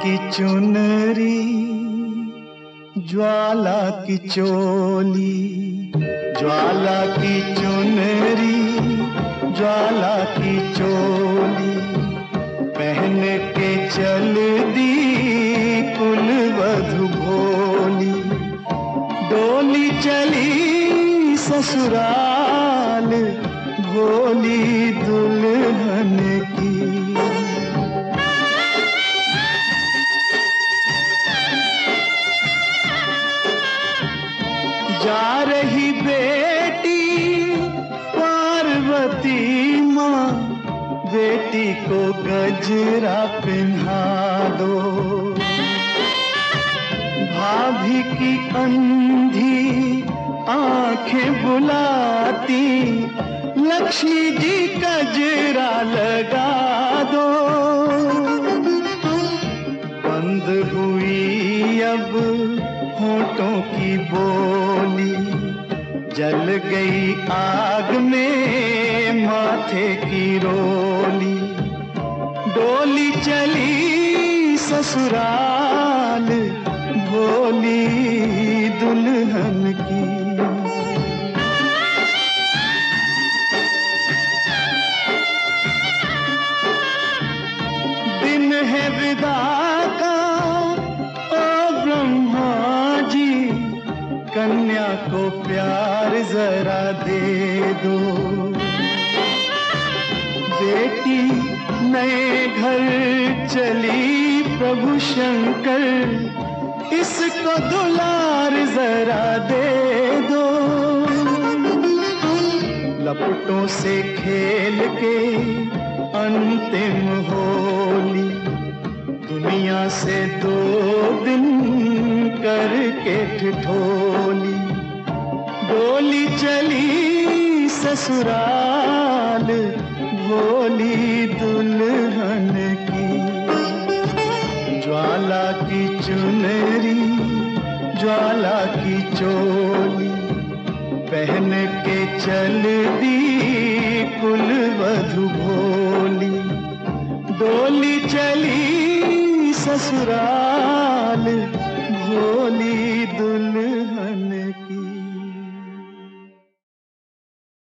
की चुनरी, ज्वाला की चोली, ज्वाला की चुनरी, ज्वाला की चोली, पहन के चल दी कुलवधु भोली। डोली चली ससुराल, भोली दुल्हन की। जा रही बेटी पार्वती माँ, बेटी को गजरा पहना दो। भाभी की अंधी आंखें बुलाती, लक्ष्मी जी गजरा लगा दो। बंद हुई अब होठों की बोली, जल गई आग में माथे की रोली। डोली चली ससुराल, भोली दुल्हन की। दिन है विदा का ओ ब्रह्मा जी, कन्या को प्यार जरा दे दो। बेटी नए घर चली प्रभु शंकर, इसको दुलार जरा दे दो। लपटों से खेल के अंतिम होली, दुनिया से 2 दिन करके ठिठोली। डोली चली ससुराल, भोली दुल्हन की। ज्वाला की चुनरी, ज्वाला की चोली, पहन के चल दी कुलवधु भोली। डोली चली ससुराल, भोली